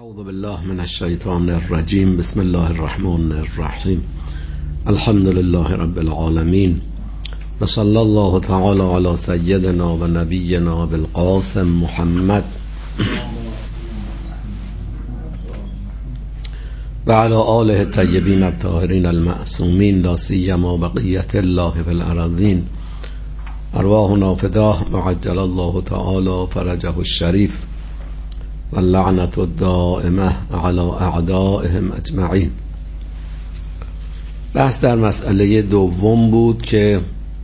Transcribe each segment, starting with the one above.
اعوذ بالله من الشیطان الرجیم. بسم الله الرحمن الرحیم. الحمد لله رب العالمین و صلی الله تعالی علی سیدنا و نبینا بالقاسم محمد و علی آله الطیبین الطاهرین المعصومین لا سیما بقیة الله فی الارضین. ارواحنا فداه وعجل الله تعالی فرجه الشریف و اللعنت الدائمه علی اعدائهم اجمعین. بحث در مسئله دوم بود که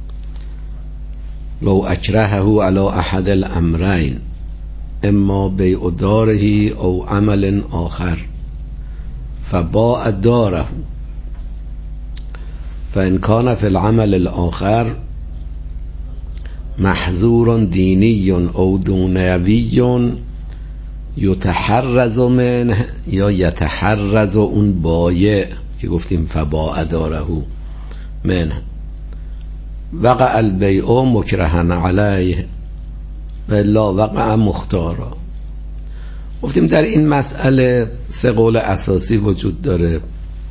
لو اکرهه علی احد الامرین اما بیع داره او عمل آخر فباع داره فان کان فی العمل الاخر محظور دینی او دنیوی یتحرز منه یا یتحرز اون بایع که گفتیم فباع داره منه وقع البیع مکرهن علیه و الا وقع مختارا. گفتیم در این مسئله سه قول اساسی وجود داره.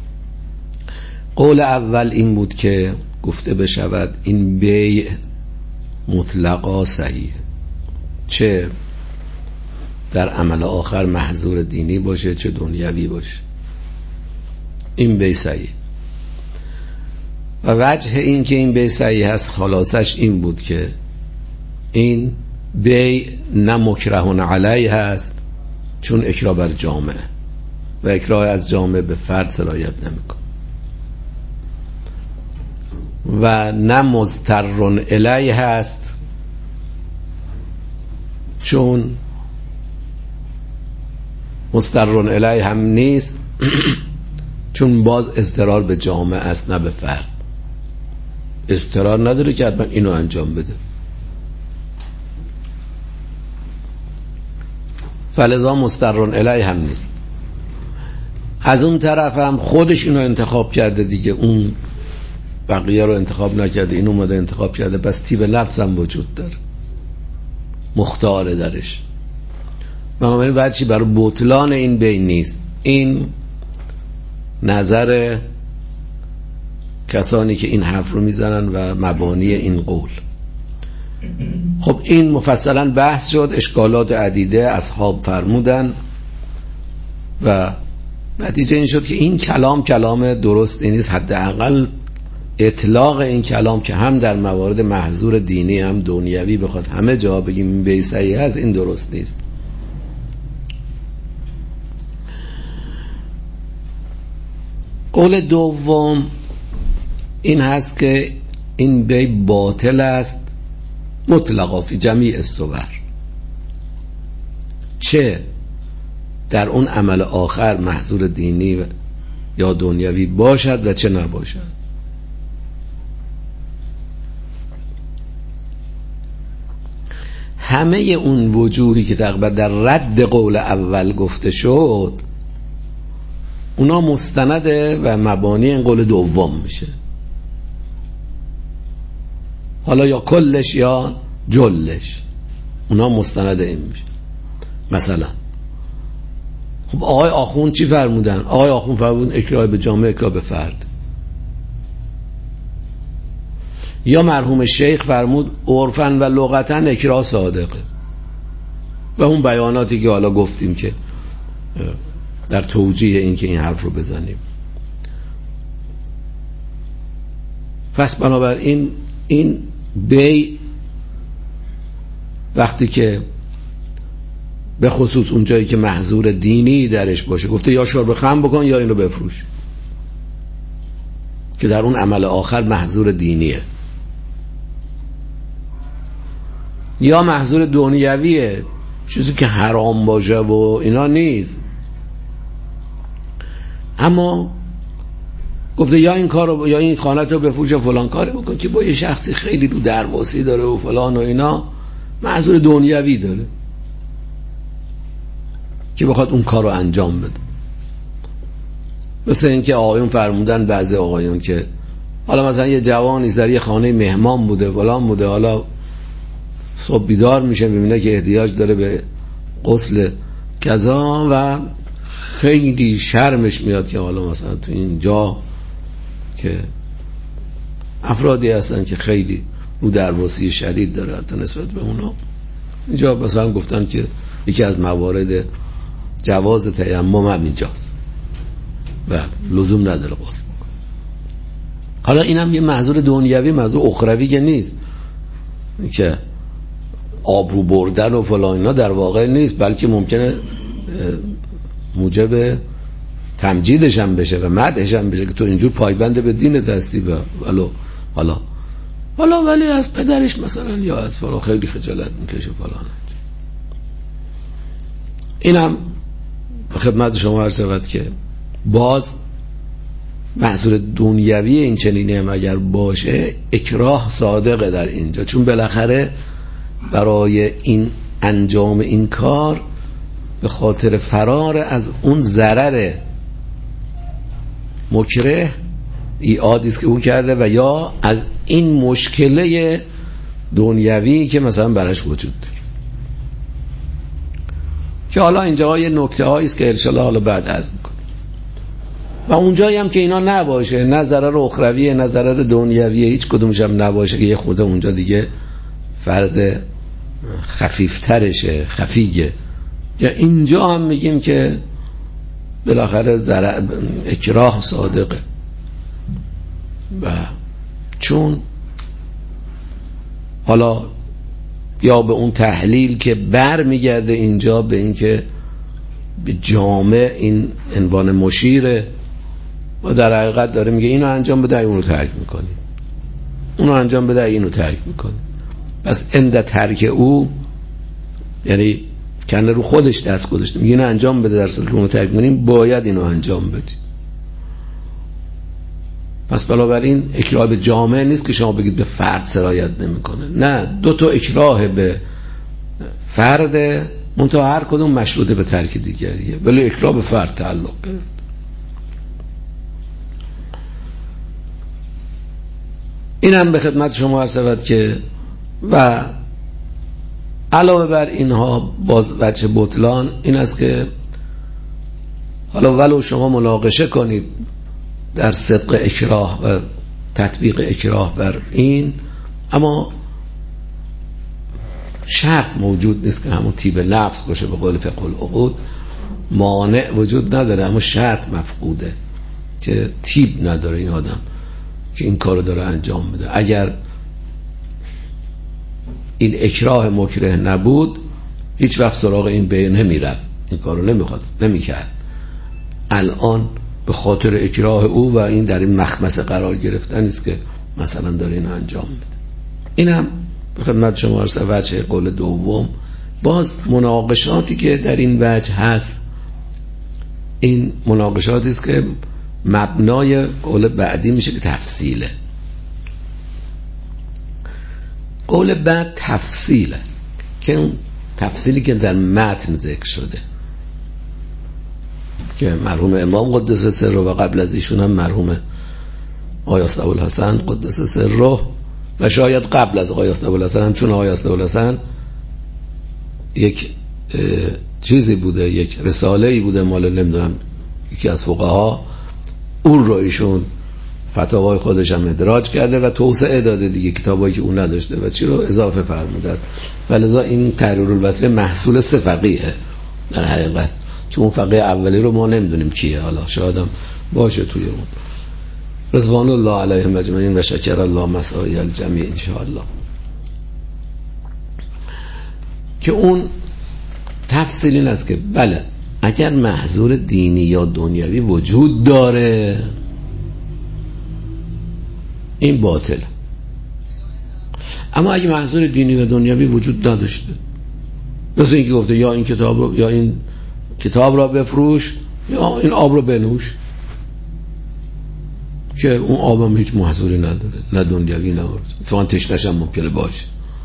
قول اول این بود که گفته بشود این بیع مطلقا صحیح، چه در عمل آخر محظور دینی باشه چه دنیوی باشه، این بیع صحیح. و وجه این که این بیع صحیح هست خلاصش این بود که این بیع نه مکرهون علیه هست چون اکراه بر جامعه و اکراه از جامعه به فرد سرایت نمیکن و نه مضطرون الیه هست چون مضطرون الیه هم نیست چون باز اضطرار به جامعه است نه به فرد. اضطرار نداره که حتما اینو انجام بده، فلذا مضطرون الیه هم نیست. از اون طرف هم خودش اینو انتخاب کرده دیگه، اون بقیه رو انتخاب نکرده، این اومده انتخاب کرده، پس طیب نفس هم وجود داره، مختاره درش. بنابراین وجهی برای بطلان این بیع نیست. این نظر کسانی که این حرف رو میزنن و مبانی این قول. خب این مفصلا بحث شد، اشکالات عدیده اصحاب فرمودن و نتیجه این شد که این کلام درستی نیست. حداقل اطلاق این کلام که هم در موارد محظور دینی هم دنیوی بخواد همه جا بگیم این بیع صحیح هست، این درست نیست. قول دوم این هست که این بیع باطل است مطلقا فی جمیع الصور، چه در اون عمل آخر محظور دینی یا دنیوی باشد و چه نباشد. همه اون وجوهی که تقریبا در رد قول اول گفته شد اونا مستنده و مبانی این قول دوم میشه، حالا یا کلش یا جلش، اونا مستند این میشه. مثلا خب آقای آخوند چی فرمودن؟ آقای آخوند فرمودن اکراه به جامعه اکراه به فرد. یا مرحوم شیخ فرمود عرفاً و لغتاً اکراه صادقه و اون بیاناتی که حالا گفتیم که در توجیه این که این حرف رو بزنیم. پس بنابراین این بیع وقتی که به خصوص اون جایی که محظور دینی درش باشه، گفته یا شرب خمر بکن یا این رو بفروش، که در اون عمل آخر محظور دینیه، یا محظور دنیویه، چیزی که حرام باشه و اینا نیست، اما گفته یا این کارو یا این خانه رو بفروش فلان کاری بکن که با یه شخصی خیلی رو درواسی داره و فلان و اینا، محظور دنیوی داره که بخواد اون کارو انجام بده. مثل این که آقایون فرمودن، بعضی آقایون که حالا مثلا یه جوانی در یه خانه مهمان بوده فلان بوده، حالا صبح بیدار میشه میبینه که احتیاج داره به غسل کذا و خیلی شرمش میاد که حالا مثلا تو اینجا که افرادی هستن که خیلی رو درواسی شدید داره حتی نسبت به اونا، اینجا مثلا گفتن که یکی از موارد جواز تیمم هم اینجاست و لزوم نداره باز بکن. حالا اینم یه محضور دنیوی، محضور اخروی که نیست که آبرو بردن و فلان اینا در واقع نیست، بلکه ممکنه موجب تمجیدش هم بشه و مدحش هم بشه که تو اینجور پایبند به دینت هستی و حالا ولی از پدرش مثلا یا از فلان خیلی خجالت میکشه فلان. اینم خدمت شما عرض شود که باز محضور دنیوی این چنینی هم اگر باشه اکراه صادقه در اینجا، چون بالاخره برای این انجام این کار به خاطر فرار از اون ضرر مکره ایعادی است که او کرده و یا از این مشکله دنیوی که مثلا برش وجود داره، که حالا اینجا یه نکته هایی است که انشالله حالا بعد عرض میکنم. و اونجایی هم که اینا نباشه، نه ضرر اخرویه نه ضرر دنیویه، هیچ کدومش هم نباشه، که یه خورده اونجا دیگه فرد خفیفترشه، خفیگه. یا اینجا هم میگیم که بالاخره اکراه صادقه، و چون حالا یا به اون تحلیل که بر میگرده اینجا به این که به جامع این عنوان مشیره و در حقیقت داره میگه اینو انجام بده اونو ترک میکنی، اونو انجام بده اینو ترک میکنی. پس عند ترک او یعنی کنه رو خودش دست گذاشته، میگه اینو انجام بده، در صورتی که اونو ترک میکنیم باید اینو انجام بدی. پس بنابراین اکراه به جامعه نیست که شما بگید به فرد سرایت نمیکنه، نه، دو تا اکراه به فرد منتها هر کدوم مشروطه به ترک دیگریه، ولی اکراه به فرد تعلق گرفت. اینم به خدمت شما عرض شود که و علاوه بر اینها باز وجه بطلان این است که حالا ولو شما مناقشه کنید در صدق اکراه و تطبیق اکراه بر این، اما شرط موجود نیست که همون طیب نفس باشه. به قول فقه العقود مانع وجود نداره، اما شرط مفقوده که طیب نداره این آدم که این کارو داره انجام بده. اگر این اکراه مکره نبود هیچ وقت سراغ این به نمیرفت، این کارو نمیکرد. الان به خاطر اکراه او و این در این مخمسه قرار گرفتن است که مثلا داره این انجام میده. اینم به خدمت شما عرض وجه قول دوم. باز مناقشاتی که در این وجه هست، این مناقشاتی است که مبنای قول بعدی میشه که تفصیله. قول بعد تفصیل است که اون تفصیلی که در متن ذکر شده که مرحوم امام قدس سره و قبل از ایشون هم مرحوم آقای ابوالحسن قدس سره و شاید قبل از آقای ابوالحسن هم، چون آقای ابوالحسن یک چیزی بوده، یک رساله‌ای بوده مال نمیدونم یکی از فقها، اون رو ایشون فتاوای خودش هم ادراج کرده و توسعه داده دیگه، کتابایی که اون نداشته و چی رو اضافه فرموده است. ولذا این تحریر الوصیه محصول سه فقیه در حقیقت، که اون فقیه اولی رو ما نمیدونیم کیه، حالا شاید هم باشه توی اون. رضوان الله علیهم اجمعین و شکر الله مساعی الجمیع ان شاء الله. که اون تفصیل این است که بله اگر محظور دینی یا دنیوی وجود داره این باطل، اما اگه محظور دینی و دنیوی وجود نداشته، مثل اینکه گفته یا این کتاب رو یا این کتاب را بفروش یا این آب رو بنوش، که اون آب هم هیچ محظوری نداره، نه دنیوی نه اتفاقا تشنش هم ممکنه باشه.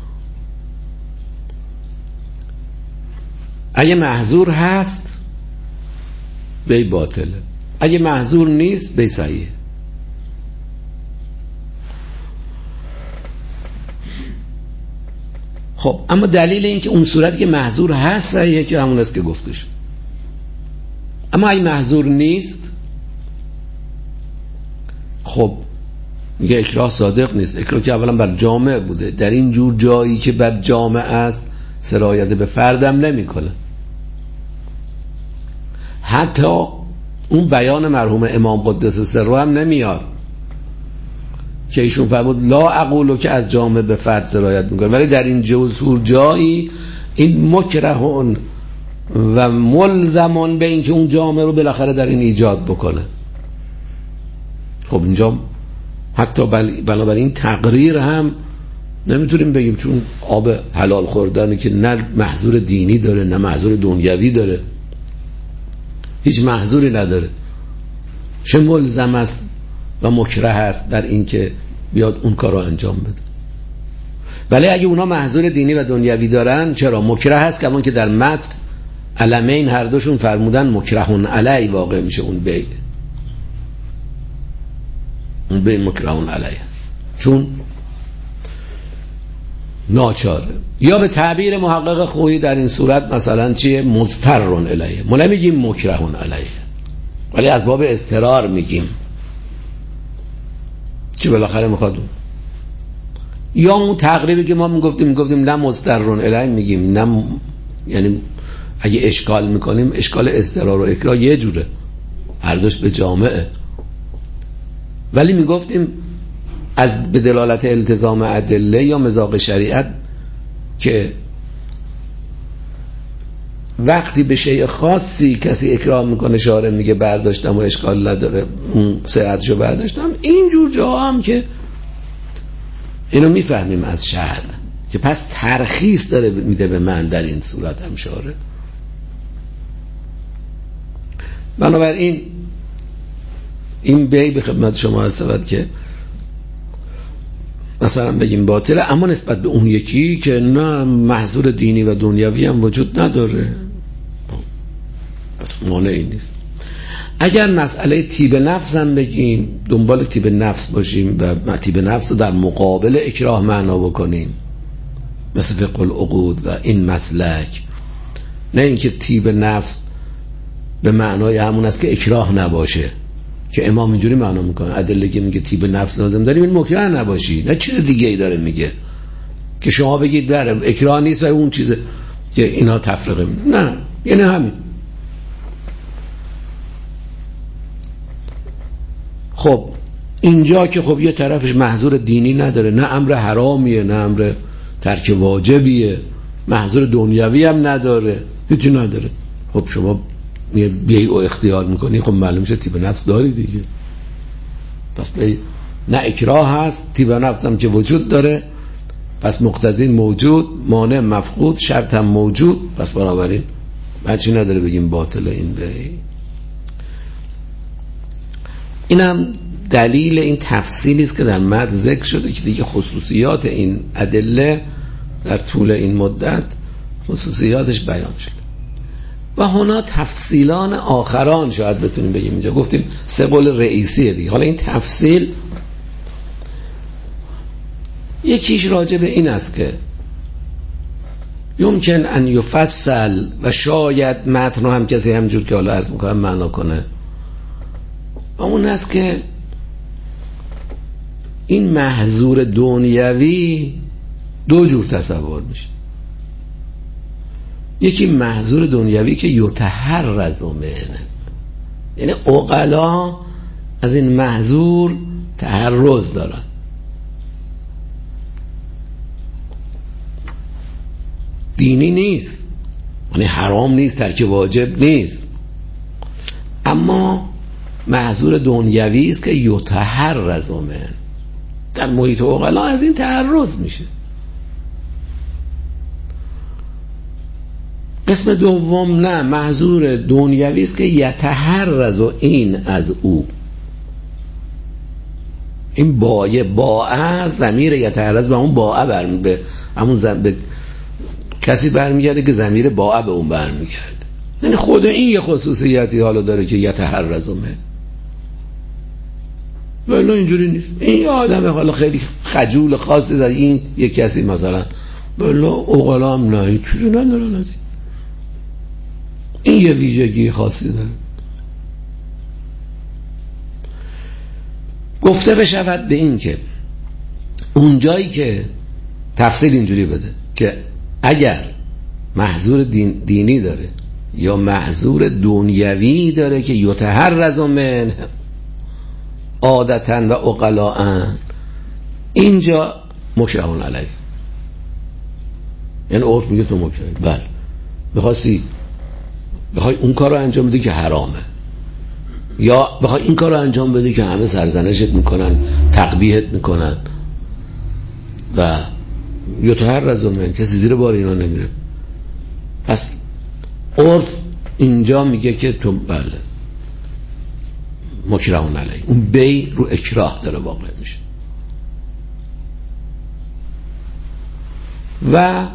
اگه محظور هست بی باطله، اگه محظور نیست بی صحیح. خب اما دلیل این که اون صورتی که محظور هست صحیحه که همون است که گفته شد، اما اگه محظور نیست، خب میگه اکراه صادق نیست. اکراه که اولا بر جامع بوده، در این جور جایی که بر جامع است سرایت به فردم نمیکنه. حتی اون بیان مرحوم امام قدس سره هم نمیاد که ایشون فرمود لا اقولو که از جامع به فرد سرایت میکنه، ولی در این جور جایی این مکرهون و ملزمان به این که اون جامع رو بالاخره در این ایجاد بکنه. خب اینجا حتی بنابراین تقریر هم نمیتونیم بگیم، چون آب حلال خوردن که نه محظور دینی داره نه محظور دنیوی داره، هیچ محظوری نداره، چه ملزم است و مکره است در این که بیاد اون کار رو انجام بده. ولی اگه اونا محظور دینی و دنیوی دارن، چرا مکره هست؟ که همون که در متن علمین هر دوشون فرمودن مکرهون علی واقع میشه اون بی مکرهون علی، چون ناچاره. یا به تعبیر محقق خویی در این صورت مثلا چیه؟ مضطرون علیه. ما نمیگیم مکرهون علیه، ولی از باب اضطرار میگیم که بالاخره میخواد. یا اون تقریبی که ما میگفتیم نه مضطرون علیه میگیم، نه یعنی اگه اشکال میکنیم اشکال اضطرار و اکراه یه جوره، هر دوش به جامعه. ولی میگفتیم از به دلالت التزام ادله یا مذاق شریعت که وقتی به شیء خاصی کسی اکراه میکنه شارع میگه برداشتم و اشکال نداره اون صحتشو برداشتم، اینجور جاها هم که اینو میفهمیم از شرع که پس ترخیص داره میده به من در این صورت هم شارع. بنابراین این بی به خدمت شما هست که مثلا بگیم باطله، اما نسبت به اون یکی که نه محظور دینی و دنیوی هم وجود نداره، پس مانعی نیست. اگر مسئله طیب نفس هم بگیم، دنبال طیب نفس باشیم و طیب نفس رو در مقابل اکراه معنا بکنیم مثل فقه العقود و این مسلک، نه اینکه طیب نفس به معنای همون است که اکراه نباشه، که امام اینجوری معنا میکنه ادله که میگه طیب نفس لازم داریم این مکره نباشی، نه چیز دیگه ای داره میگه که شما بگید در اکراه نیست و اون چیزه که اینا تفرقه میده، نه یعنی همین. خب اینجا که خب یه طرفش محظور دینی نداره، نه امر حرامیه نه امر ترک واجبیه، محظور دنیوی هم نداره، هیچی نداره، خب شما بیایی او اختیار میکنی، خب معلوم شد طیب نفس داری دیگه. پس نه اکراه هست، طیب نفس هم که وجود داره، پس مقتضی موجود، مانع مفقود، شرط هم موجود، پس بنابراین هرچی نداره بگیم باطل این بی. این هم دلیل این تفصیلی است که در متن ذکر شده که دیگه خصوصیات این ادله در طول این مدت خصوصیاتش بیان شده و هنا تفصیلان آخران شاید بتونیم بگیم. اینجا گفتیم سه قول رئیسیه دیگه، حالا این تفصیل یکیش راجع به این است که یمکن ان یفصل و شاید متن رو هم کسی همجور که حالا عرض میکنم معنا کنه، و اون است که این محظور دنیوی دو جور تصور میشه. یکی محظور دنیوی که یتحرز منه، یعنی عقلا از این محظور تحرز دارن، دینی نیست یعنی حرام نیست، ترک واجب نیست، اما محظور دنیوی است که یتحرز منه، در محیط عقلا از این تحرز میشه. قسم دوم نه، محظور دنیوی است که یتحرز این از او، این بایه باء ضمیر یتحرز به اون باء به همون به کسی برمیگرده که ضمیر باء به اون برمیگرده، یعنی خود این یه خصوصیتی حالا داره که یتحرز من، ولی اینجوری نیست. این یه آدم حالا خیلی خجول خاصی زد، این یه کسی مثلا ولی عقلا هم نه چیزی ندارن از این یه ویژگی خاصی داره. گفته بشود به این که اون جایی که تفصیل اینجوری بده که اگر محظور دینی داره یا محظور دنیوی داره که یتحرز من عادتاً و عقلاء، اینجا مکرهون علیه. یعنی عرف میگه تو مکرهی، بله بخوای اون کار رو انجام بده که حرامه، یا بخوای این کار رو انجام بده که همه سرزنشت میکنن، تقبیحت میکنن و یتحرز من، کسی زیر بار اینا نمیره. پس عرف اینجا میگه که تو بله مکرهون علیه. اون بی رو اکراه داره واقع میشه. و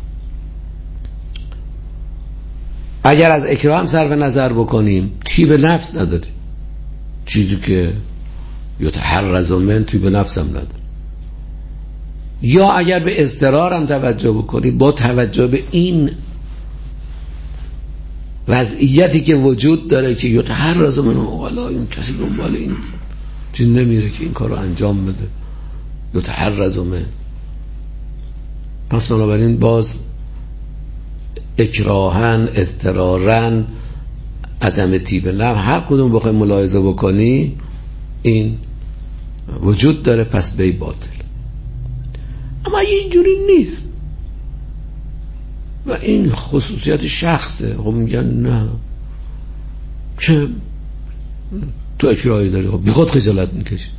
اگر از اکراه هم صرف نظر بکنیم، طیب نفس نداری، چیزی که یتحرز من طیب نفس هم نداره. یا اگر به اضطرار هم توجه بکنیم، با توجه به این وضعیتی که وجود داره که یتحرز من عقلا، این کسی دنبال این چیز نمیره که این کار رو انجام بده، یتحرز من. پس بنابراین باز اکراهن، اضطرارن، عدم طیب نفس، هر کدوم بخوای ملاحظه بکنی این وجود داره، پس بی باطل. اما اینجوری نیست و این خصوصیت شخصه. خب میگن نه چه تو اکراهی داری، خب بی خود خجالت میکشی،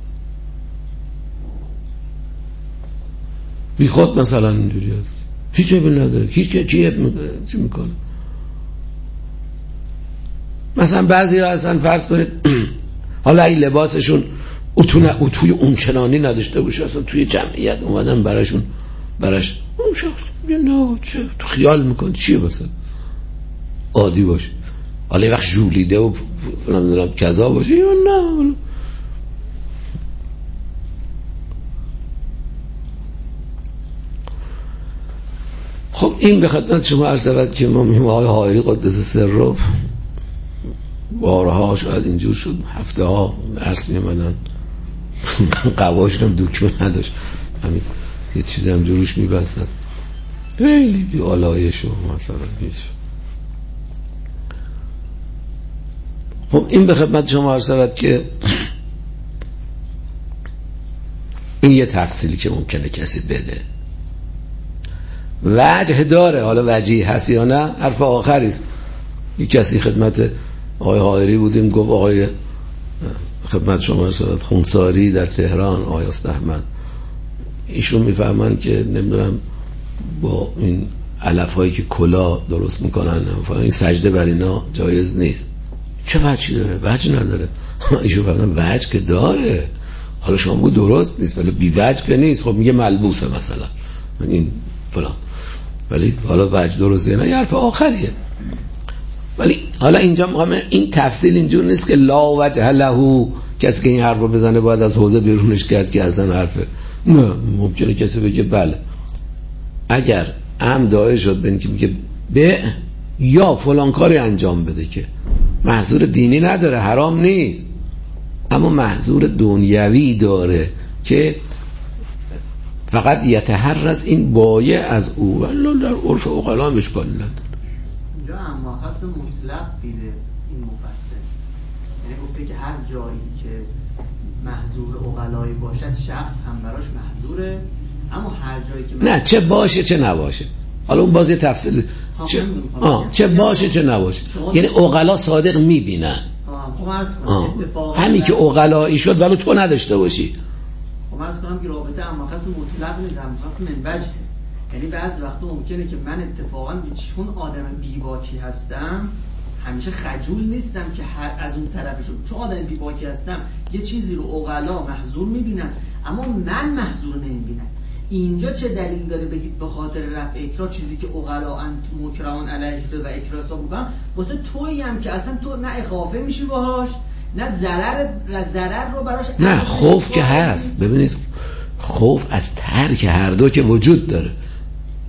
بی خود مثلا اینجوری هست، هیچ عیبی نداره، هیچ چی میکنه. مثلا بعضی ها اصلا فرض کنید حالا این لباسشون اتوی اونچنانی نداشته باشه، اصلا توی جمعیت اومدن براش اون شخص نه چه تو خیال میکن چیه مثلا عادی باشه، حالا یه وقت ژولیده و نمیدونم کذا باشه یا نه. خب این به خدمت شما عرض شود که ما آقای حائری قدس سره بارها شاید اینجور شد، هفته ها درس میامدن قواشون هم دکمه نداشت، همین یه چیزی هم جوروش میبستن، خیلی بی آلایش و مثلا هیچ. خب این به خدمت شما عرض شود که این یه تفصیلی که ممکنه کسی بده، وجه داره. حالا وجهی هست یا نه حرف آخریست. یک کسی خدمت آقای حائری بودیم، گفت آقای خدمت شما رسالت خونساری در تهران، آقای احمد، ایشون میفهمن که نمیدونم با این علف هایی که کلا درست میکنن این سجده بر اینا جایز نیست. چه وجهی داره؟ وجه نداره. ایشون فهمن وجه که داره، حالا شما بگو درست نیست ولی بی وجه که نیست. خب میگه ملبوسه مثلا این فلان، ولی حالا وجه درسته نه، یه حرف آخریه. ولی حالا اینجا این تفصیل اینجور نیست که لا وجه له، کسی که این حرف رو بزنه باید از حوزه بیرونش کرد که اصلا حرفه. نه، ممکنه کسی بگه بله اگر هم داعی شد به این که میگه به یا فلان کاری انجام بده که محظور دینی نداره، حرام نیست، اما محظور دنیوی داره که فقط یتحرز این بایه از او، ولی در عرف عقلا مشکلی نداره. اینجا اما خاص مطلق دیده این مفسر، یعنی گفته که هر جایی که محظور عقلایی باشد شخص هم براش محظوره، اما هر جایی که نه چه باشه چه نباشه. حالا اون بازی تفصیل چه باشه چه نباشه، یعنی عقلا صادق میبینن. همین که عقلایی شد ولو تو نداشته باشی. خب من از کنم که رابطه اما خاص مطلق نیست، اما خاص منبجه. یعنی بعضی وقتا ممکنه که من اتفاقا چون آدم بیباکی هستم همیشه خجول نیستم که از اون طرفشون، چون آدم بیباکی هستم یه چیزی رو عقلا محظور میبینن اما من محظور نمیبینم. اینجا چه دلیل داره بگید به خاطر رفع اکراه چیزی که عقلا انت مکرهون علیه و اکراه حساب میکنن واسه تویی هم که اصلا تو نه اخافه میشی باهاش نه ضرر رو براش، نه خوف که هست. ببینید خوف از ترک هر دو که وجود داره،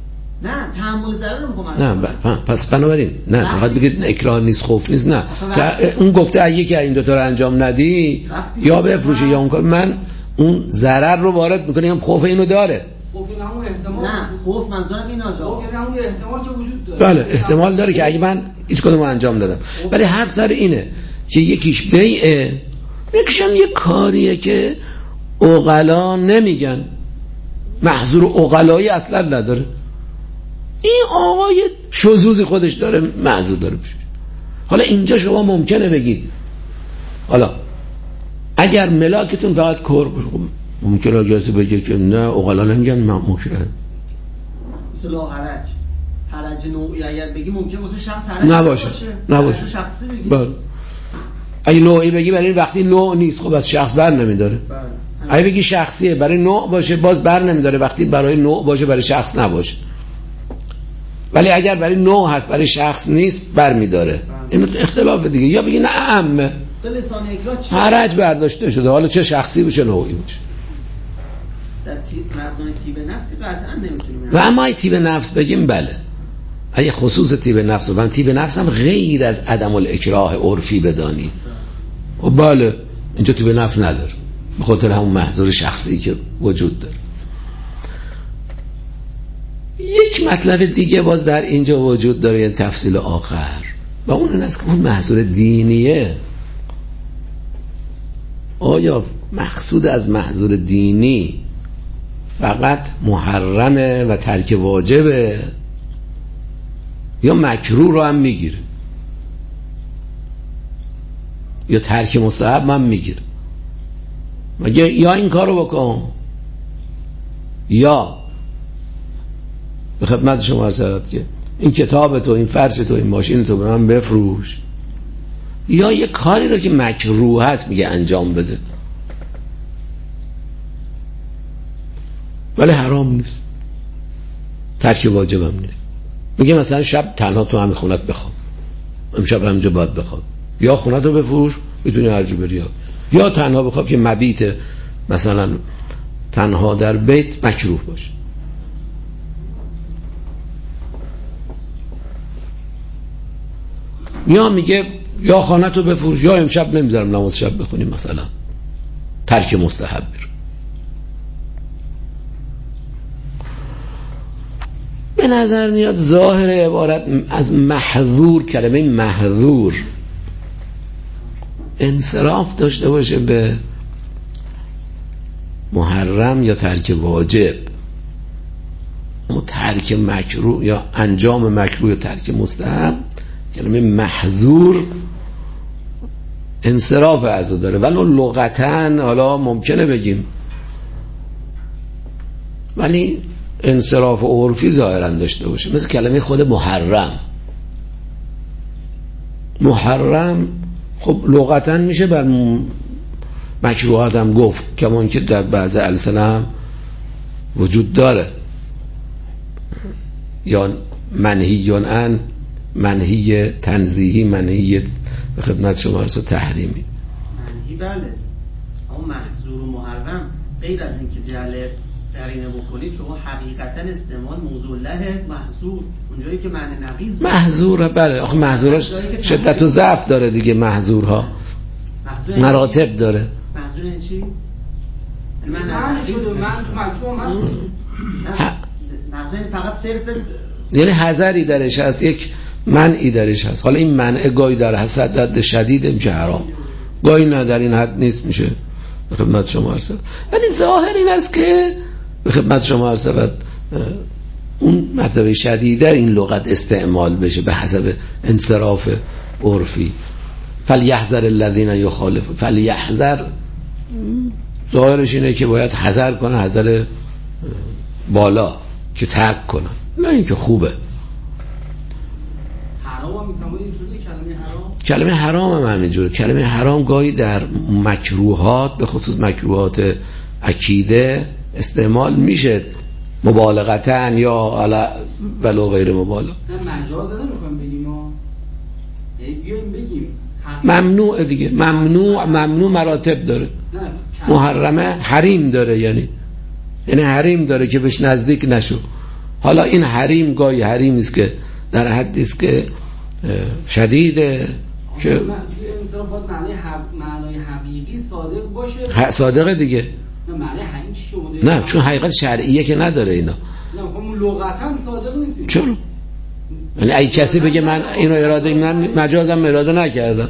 نه تحمل ضرر رو میخوام. نه پس بنابراین نه فقط بگید اکراه نیست خوف نیست، نه اون گفته اگه که این دوتا رو انجام ندی یا بفروشی یا اون کار، من اون ضرر رو وارد میکنم، خوف اینو داره. خوف این همون احتمال، نه خوف منظورم این آجا، خوف یعنی همون احتمال که وجود داره. بله احتمال داره که اگه من هیچ کدوم انجام دادم، ولی حرف سر اینه که یکیش بیعه، یکیش هم یه کاریه که عقلا نمیگن، محظور عقلایی اصلا نداره. این آقای شذوذی خودش داره معذور داره بشه. حالا اینجا شما ممکنه بگید حالا اگر ملاکتون فقط کور باشه، ممکنه کسی بگه که نه عقلا نمیگن مکره، مثلا حرج نوعی اگر بگی ممکنه واسه شخص حرج نباشه شخصی بگی. بله. اگه نوعی بگی برای این وقتی نوع نیست، خب از شخص بر نمیداره. اگه بگی شخصیه برای نوع باشه باز بر نمیداره، وقتی برای نوع باشه برای شخص نباشه. ولی اگر برای نوع هست برای شخص نیست بر میداره. این اختلاف دیگه. یا بگی نه عامه حرج برداشته شده، حالا چه شخصی باشه نوعی باشه. در مبنای تیب نفسی قطعا نمیتونیم. و اما تیب نفس بگیم بله، اگه خصوص تیب نفس و تیب نفس هم غیر از عدم الاکراه عرفی بدانید، و بله اینجا تیب نفس نداره به خاطر همون محظور شخصی که وجود داره. یک مطلب دیگه باز در اینجا وجود داره، یه تفصیل آخر، و اون این است که اون محظور دینیه آیا مقصود از محظور دینی فقط محرمه و ترک واجبه یا مکروه رو هم میگیره یا ترک مستحب هم میگیره؟ مگه یا این کارو بکن یا به خدمت شما عرض که این کتاب تو، این فرش تو، این ماشین تو به من بفروش، یا یه کاری رو که مکروه هست میگه انجام بده ولی حرام نیست، ترک واجب هم نیست. میگه مثلا شب تنها تو همین خونت بخواب، امشب همینجا باید بخواب، یا خونت رو بفروش میتونی هر جا بری، یا تنها بخواب که مبیت مثلا تنها در بیت مکروه باشه. یا میگه یا خانه تو بفروش یا امشب نمیذارم نماز شب بخونیم، مثلا ترک مستحب بیر. به نظر میاد ظاهر عبارت از محظور، کلمه محظور انصراف داشته باشه به محرم یا ترک واجب، اما ترک مکروه یا انجام مکروه یا ترک مستحب، کلمه محظور انصراف از او داره، ولو لغتاً حالا ممکنه بگیم، ولی انصراف عرفی ظاهراً داشته باشه. مثل کلمه خود محرم. محرم خب لغتاً میشه بر مکروهات هم گفت، کمان که در بعض السنه وجود داره، یا منهیون عن، منهی تنزیهی، منهی به خدمت شما عرض تحریمی. منهی بله، اما محظور و محرم غیر از اینکه جعل قرینه بکنید شما حقیقتا استعمال موضوع له محظور، اونجایی که معنی نقیض محظور بله، آخه محظورش شدت و ضعف داره دیگه، محظورها مراتب داره. محظور این چی؟ من فقط صرف یعنی حذری درش هست، یک منعی درش هست. حالا این منع گاهی در حد شدید میشه حرام، گاهی نه در این حد نیست میشه به خدمت شما عرض. ولی ظاهر این است که به خدمت شما عرض اون مرتبه شدید در این لغت استعمال بشه به حسب انصراف عرفی. فلیحذر الذین یخالفون، فلیحذر ظاهرش اینه که باید حذر کنن، حذر بالا که ترک کنن، نه اینکه خوبه. حرام میفهمید اینطوری کلمه حرام هم همینجوره. کلمه حرام گاهی در مکروهات، به خصوص مکروهات عقیده استعمال میشه مبالغتاً یا ولو غیر مبالغ. نه مجاز نمیخوام بگیم ما بیایم بگیم ممنوع دیگه. ممنوع مراتب داره. محرمه حریم داره، یعنی حریم داره که بهش نزدیک نشو. حالا این حریم گاهی حریم است که در حدی است که شدیده که توی انسان باید معنای حقیقی صادق باشه. صادقه دیگه. نه معنی حقیقی چی شما؟ نه چون حقیقت شرعیه که نداره اینا. نه خب لغتا صادق نیست. چرا؟ یعنی اگه کسی بگه من اینو اراده مجازم اراده نکردم،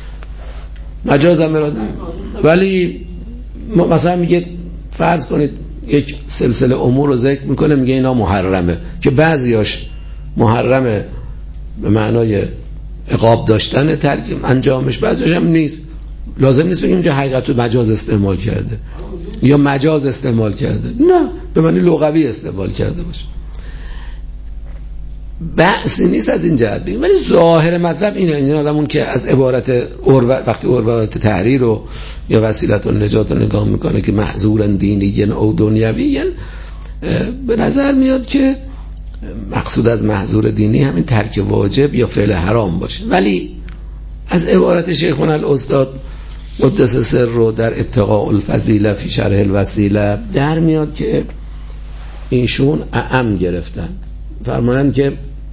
ولی مثلا میگه فرض کنید یک سلسله امور رو ذکر میکنه، میگه اینا محرمه، که بعضیاش محرمه به معنای عقاب داشتن ترک انجامش، بعضیش هم نیست. لازم نیست بگیم اینجا حقیقت رو مجاز استعمال کرده یا مجاز استعمال کرده، نه به معنی لغوی استعمال کرده باشه. بحثی نیست از این جهت بگیم، ولی ظاهر مطلب اینه. این آدمون که از عبارت وقتی عبارت تحریر رو یا وسیلت النجات رو نگاه میکنه که محظور دینی او دنیوی، به نظر میاد که مقصود از محظور دینی همین ترک واجب یا فعل حرام باشه. ولی از عبارت شیخنا الاستاد قدس سر رو در ابتغاء الفضیله فی شرح الوسیله در میاد که ایشون اعم گرفتن، فرمایند که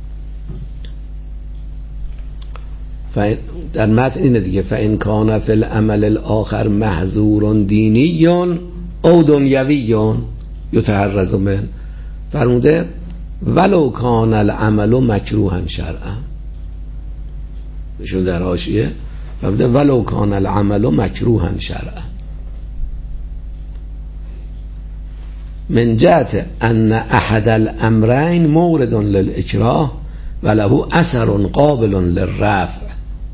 در متن اینه دیگه، فإن کان فی العمل الاخر محظور دینی او دنیوی یتحرز من، فرموده ولو کان العمل مکروها شرعا. ایشون در حاشیه فرموده ولو کان العمل مکروها شرعا من جهت ان احد الامرین مورد للاکراه وله اثر قابل للرفع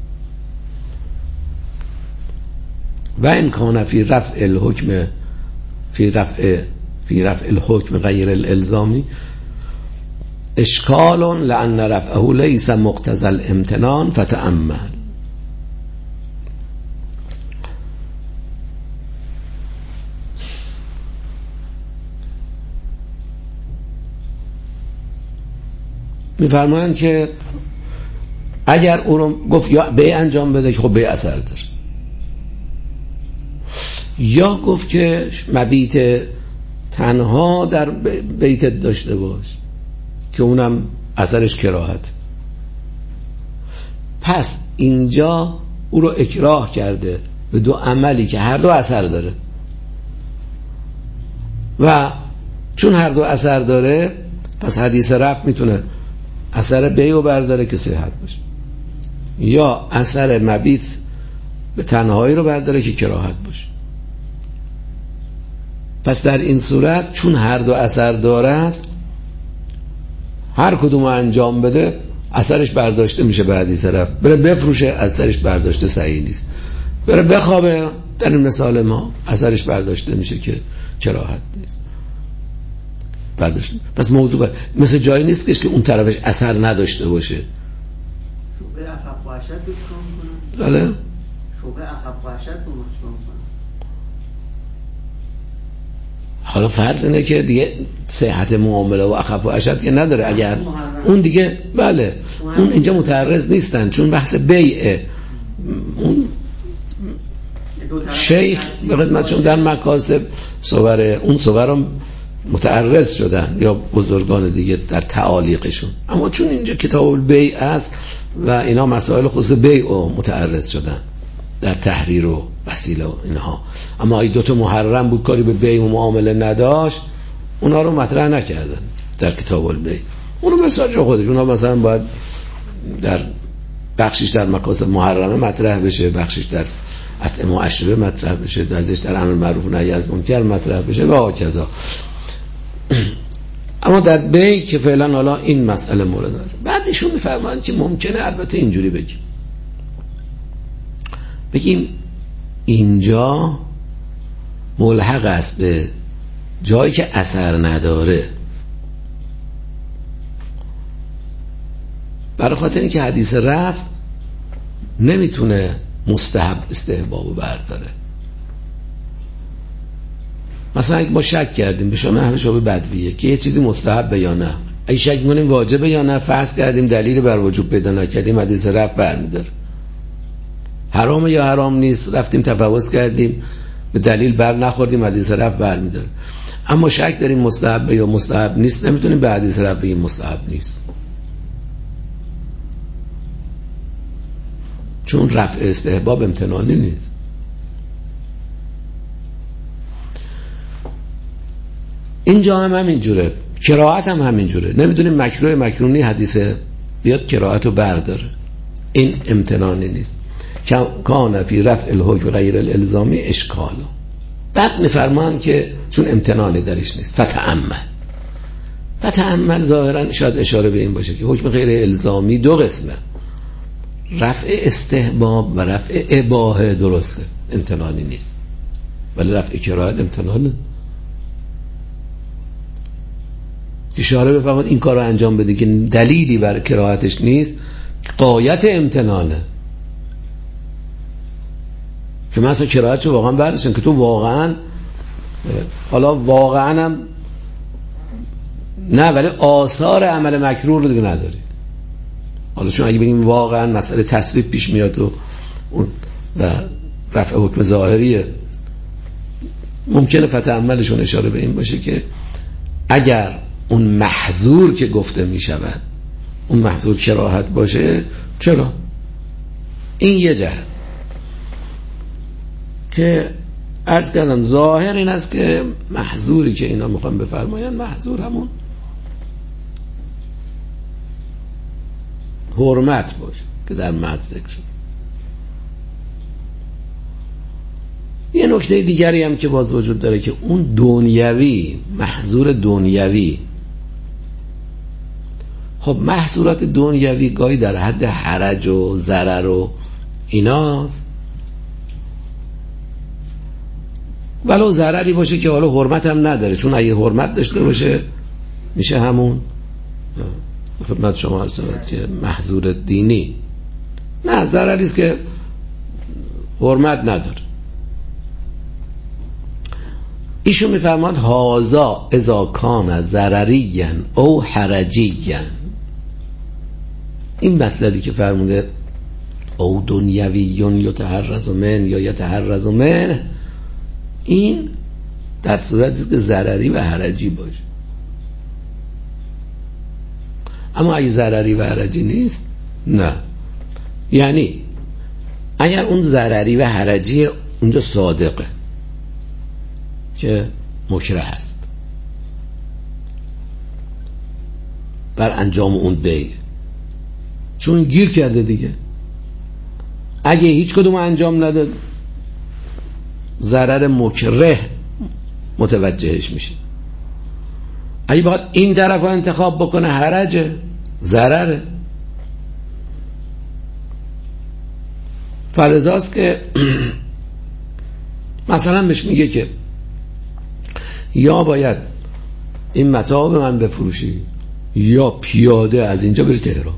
و ان کان فی رفع الحکم فی رفع الحکم غیر الالزامی اشکال لان رفعه لیس مقتضى الامتنان فتأمل. میفرمایند که اگر او رو گفت یا به انجام بده که خب به اثر داره، یا گفت که مبیت تنها در بیتت داشته باش که اونم اثرش کراهت، پس اینجا او رو اکراه کرده به دو عملی که هر دو اثر داره و چون هر دو اثر داره پس حدیث رفع میتونه اثر بیع برداره که صحت باشه، یا اثر مبیت به تنهایی رو برداره که کراهت باشه. پس در این صورت چون هر دو اثر دارد هر کدوم انجام بده اثرش برداشته میشه به حدیث رفع. بره بفروشه اثرش برداشته صحیح نیست، بره بخوابه در این مثال ما اثرش برداشته میشه که کراهت نیست برداشته. پس موضوع مثل جایی نیست که اون طرفش اثر نداشته باشه. شعبه اخف و اشد رو چیکار میکنن؟ بله شعبه اخف و اشد رو چیکار میکنن؟ حالا فرض اینه که دیگه صحت معامله و اخف و اشد که نداره. اگر اون دیگه بله اون اینجا متعرض نیستن، چون بحث بیعه. اون شیخ به خدمتشون در مکاسب صور اون صور رو متعرض شدن یا بزرگان دیگه در تعالیقشون، اما چون اینجا کتاب البیع است و اینا مسائل خصوص بیع رو متعرض شدن در تحریر و وسیله و اینها. اما این دوتا محرم بود کاری به بیع و معامله نداشت، اونا رو مطرح نکردن در کتاب البیع. اونو مثال جا خودش، اونا مثلا باید در بخشش در مکاسب محرمه مطرح بشه، بخشش در اطعمه و اشربه مطرح بشه، درزش در امر معروف و نهی از منکر مطرح بشه و هاکذا. اما در بیع که فعلا حالا این مسئله مورد است. بعد ایشون میفرمایند که ممکنه البته اینجوری بگیم اینجا ملحق است به جایی که اثر نداره، برای خاطر اینکه حدیث رفع نمیتونه مستحب استحبابو برداره. مثلا اگه ما شک کردیم به شما اهل شعبه بدویه که یه چیزی مستحبه یا نه، اگه شک می‌کنیم واجبه یا نه، فرض کردیم دلیل بر وجوب پیدا نکردیم، حدیث رفع برمی‌داره. حرامه یا حرام نیست، رفتیم تفحص کردیم به دلیل بر نخوردیم، حدیث رفع برمی‌داره. اما شک داریم مستحب یا مستحب نیست، نمیتونیم به حدیث رب بگیم مستحب نیست، چون رفع استحباب امتنانی نیست. اینجا هم همینجوره، کراهت هم همینجوره. نمیدونیم مکروه نی حدیث بیاد کراهت رو برداره، این امتنانی نیست. کان فی رفع الحکم غیر الالزامی اشکال، بعد میفرمان که چون امتنانی درش نیست فتأمل ظاهرا شاید اشاره به این باشه که حکم غیر الزامی دو قسمه، رفع استحباب و رفع اباحه، درسته امتنانی نیست، ولی رفع کراهت امتنانه. اشاره بفرماد این کار رو انجام بده که دلیلی بر کراهتش نیست، غایت امتنانه، که مثلا کراهت رو واقعا برداشتن که تو واقعا، حالا واقعا هم نه، ولی آثار عمل مکروه رو دیگه نداری. حالا چون اگه بگیم واقعا مسئله تصویب پیش میاد و رفع حکم ظاهریه، ممکنه فتأملشون اشاره به این باشه که اگر اون محظور که گفته می شود اون محظور کراهت باشه، چرا؟ این یه جهت که عرض کردم ظاهر این است که محظوری که اینا میخوان بفرماین محظور همون حرمت باشه که در متن ذکر شد. یه نکته دیگری هم که باز وجود داره که اون دنیوی، محظور دنیوی، خب محظورات دنیوی گاهی در حد حرج و ضرر و ایناست، ولو ضرری باشه که حالا حرمت هم نداره، چون اگه حرمت داشته باشه میشه همون خدمت شما عرض شود که محظور دینی، نه ضرری است که حرمت نداره. ایشون میفرماد هازا اذا کان ضرریا او حرجیا، این مطلبی که فرموده او دنیویون یتحرز من یا یتحرز من، این در صورتی که ضرری و حرجی باشه. اما اگه ضرری و حرجی نیست، نه، یعنی اگر اون ضرری و حرجی اونجا صادقه که مکره هست بر انجام اون بیع، چون گیر کرده دیگه، اگه هیچ کدوم انجام نداد ضرر مکره متوجهش میشه، اگه باید این طرف رو انتخاب بکنه حرجه، ضرره. فرضاست که مثلا بهش میگه که یا باید این متاع به من بفروشی یا پیاده از اینجا بری تهران.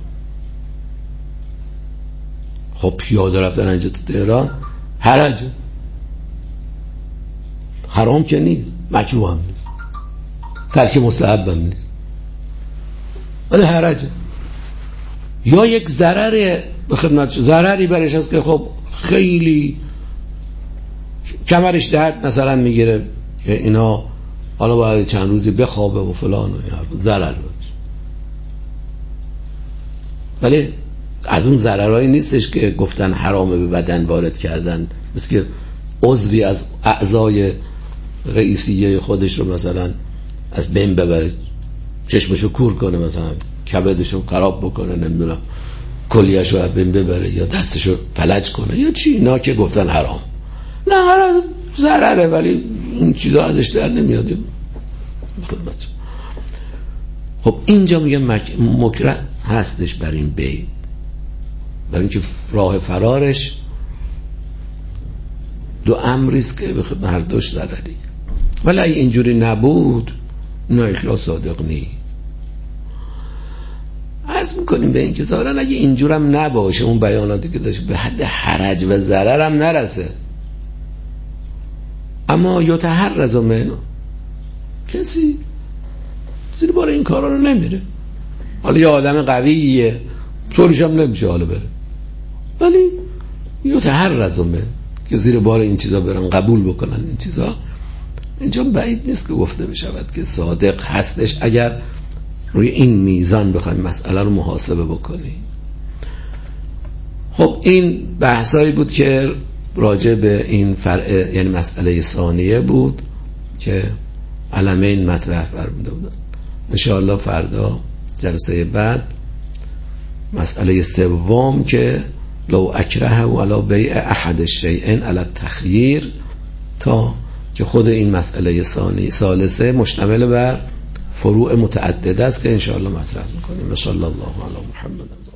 خب پیاده رفتن اینجا تو تهران حرجه، حرام که نیست، مکروه هم نیست، ترک مستحب هم نیست، ولی حرجه. یا یک ضرر به خدمت ضرری برش هست که خب خیلی کمرش درد مثلا میگیره که اینا حالا باید چند روزی بخوابه و فلان و ضرر باشه، ولی از اون ضررهایی نیستش که گفتن حرامه به بدن وارد کردن، مثل که عضوی از اعضای رئیسیه خودش رو مثلا از بین ببره، چشمشو کور کنه، مثلا کبدشو خراب بکنه، نمیدونم کلیهشو از بین ببره یا دستشو فلج کنه یا چی، اینا که گفتن حرام. نه حرام ضرره ولی این چیزا ازش در نمیاد. خب اینجا میگه مکره هستش بر این بیع، برای اینکه راه فرارش دو امریست که به هر دوش ضرری، ولی اگه اینجوری نبود نه اخلاص صادق نیست. عرض میکنیم به این که ظاهرا اگه اینجورم نباشه، اون بیاناتی که داشت به حد حرج و ضرر هم نرسه، اما یتحرز منه، کسی زیر بار این کارا رو نمیره. حالا یه آدم قویه طوریش هم نمیشه حالا بره، ولی یتحرز منه که زیر بار این چیزا برن، قبول بکنن این چیزا، اینجا بعید نیست که گفته بشود که صادق هستش اگر روی این میزان بخوایم مسئله رو محاسبه بکنیم. خب این بحثایی بود که راجع به این فرع یعنی مسئله ثانیه بود که علمین مطرح فرموده بودن. انشاءالله فردا جلسه بعد مسئله سوم که لو اکره ولا بیع احد الشیئین علی التخییر، تا که خود این مسئله ثالثه مشتمل بر فروع متعدد است که انشاءالله مطرح میکنیم. صلی الله علی محمد.